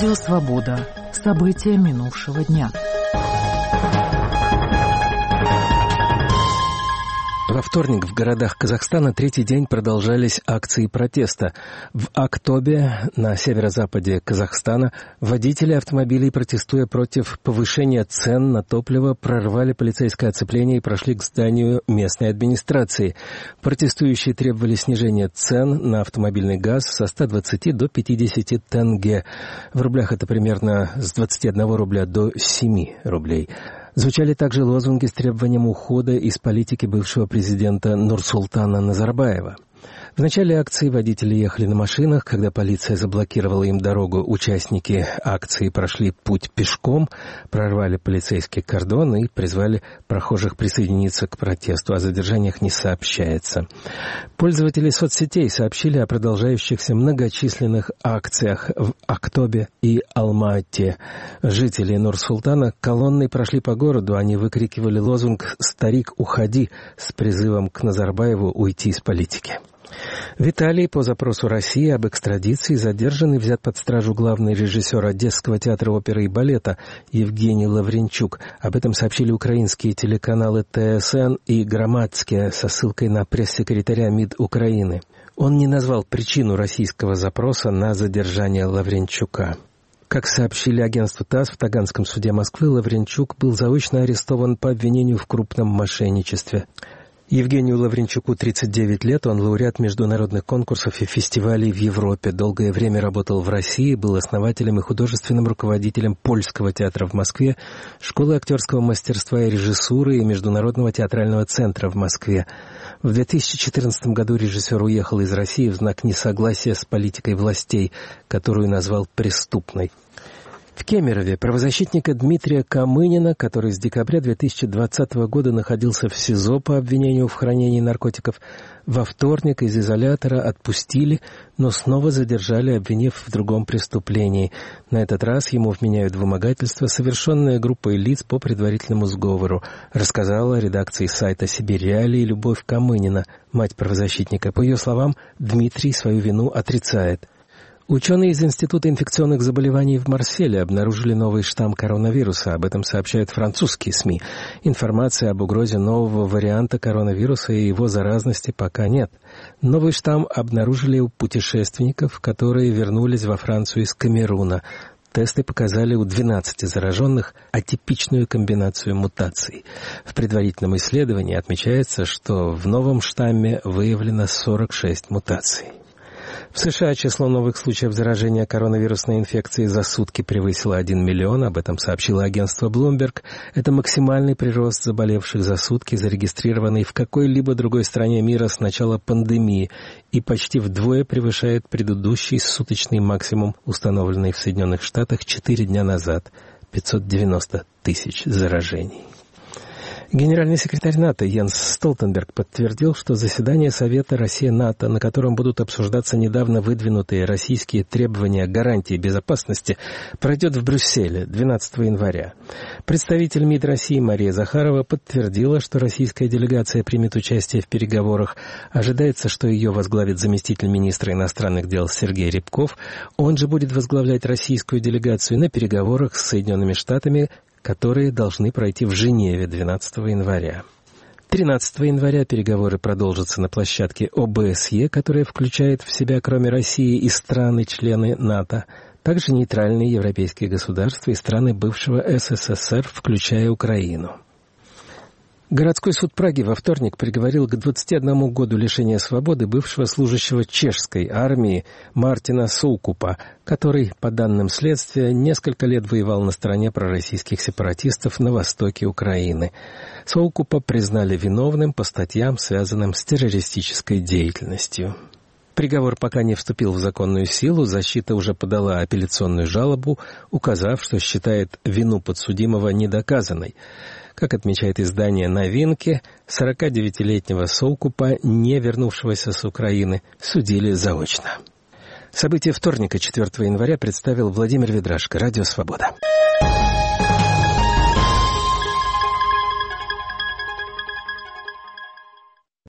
Радио «Свобода». События минувшего дня. Во вторник в городах Казахстана третий день продолжались акции протеста. В Актобе, на северо-западе Казахстана, водители автомобилей, протестуя против повышения цен на топливо, прорвали полицейское оцепление и прошли к зданию местной администрации. Протестующие требовали снижения цен на автомобильный газ со 120 до 50 тенге. В рублях это примерно с 21 рубля до 7 рублей. Звучали также лозунги с требованием ухода из политики бывшего президента Нурсултана Назарбаева. В начале акции водители ехали на машинах. Когда полиция заблокировала им дорогу, участники акции прошли путь пешком, прорвали полицейский кордон и призвали прохожих присоединиться к протесту. О задержаниях не сообщается. Пользователи соцсетей сообщили о продолжающихся многочисленных акциях в Актобе и Алма-Ате. Жители Нур-Султана колонной прошли по городу. Они выкрикивали лозунг «Старик, уходи!» с призывом к Назарбаеву уйти из политики. В Италии по запросу России об экстрадиции задержан и взят под стражу главный режиссер Одесского театра оперы и балета Евгений Лавренчук. Об этом сообщили украинские телеканалы ТСН и Громадские со ссылкой на пресс-секретаря МИД Украины. Он не назвал причину российского запроса на задержание Лавренчука. Как сообщили агентству ТАСС, в Таганском суде Москвы Лавренчук был заочно арестован по обвинению в крупном мошенничестве. Евгению Лавренчуку 39 лет, он лауреат международных конкурсов и фестивалей в Европе. Долгое время работал в России, был основателем и художественным руководителем Польского театра в Москве, школы актерского мастерства и режиссуры и Международного театрального центра в Москве. В 2014 году режиссер уехал из России в знак несогласия с политикой властей, которую назвал преступной. В Кемерове правозащитника Дмитрия Камынина, который с декабря 2020 года находился в СИЗО по обвинению в хранении наркотиков, во вторник из изолятора отпустили, но снова задержали, обвинив в другом преступлении. На этот раз ему вменяют вымогательство, совершенное группой лиц по предварительному сговору, рассказала редакции сайта «Сибирь Реалии» Любовь Камынина, мать правозащитника. По ее словам, Дмитрий свою вину отрицает. Ученые из Института инфекционных заболеваний в Марселе обнаружили новый штамм коронавируса. Об этом сообщают французские СМИ. Информации об угрозе нового варианта коронавируса и его заразности пока нет. Новый штамм обнаружили у путешественников, которые вернулись во Францию из Камеруна. Тесты показали у 12 зараженных атипичную комбинацию мутаций. В предварительном исследовании отмечается, что в новом штамме выявлено 46 мутаций. В США число новых случаев заражения коронавирусной инфекцией за сутки превысило 1 миллион, об этом сообщило агентство Bloomberg. Это максимальный прирост заболевших за сутки, зарегистрированный в какой-либо другой стране мира с начала пандемии, и почти вдвое превышает предыдущий суточный максимум, установленный в Соединенных Штатах 4 дня назад – 590 тысяч заражений. Генеральный секретарь НАТО Йенс Столтенберг подтвердил, что заседание Совета Россия-НАТО, на котором будут обсуждаться недавно выдвинутые российские требования гарантии безопасности, пройдет в Брюсселе 12 января. Представитель МИД России Мария Захарова подтвердила, что российская делегация примет участие в переговорах. Ожидается, что ее возглавит заместитель министра иностранных дел Сергей Рябков. Он же будет возглавлять российскую делегацию на переговорах с Соединенными Штатами, которые должны пройти в Женеве 12 января. 13 января переговоры продолжатся на площадке ОБСЕ, которая включает в себя, кроме России, и страны-члены НАТО, также нейтральные европейские государства и страны бывшего СССР, включая Украину. Городской суд Праги во вторник приговорил к 21 году лишения свободы бывшего служащего чешской армии Мартина Соукупа, который, по данным следствия, несколько лет воевал на стороне пророссийских сепаратистов на востоке Украины. Соукупа признали виновным по статьям, связанным с террористической деятельностью. Приговор пока не вступил в законную силу, защита уже подала апелляционную жалобу, указав, что считает вину подсудимого недоказанной. Как отмечает издание «Новинки», 49-летнего Соукупа, не вернувшегося с Украины, судили заочно. События вторника, 4 января, представил Владимир Ведрашко, Радио «Свобода».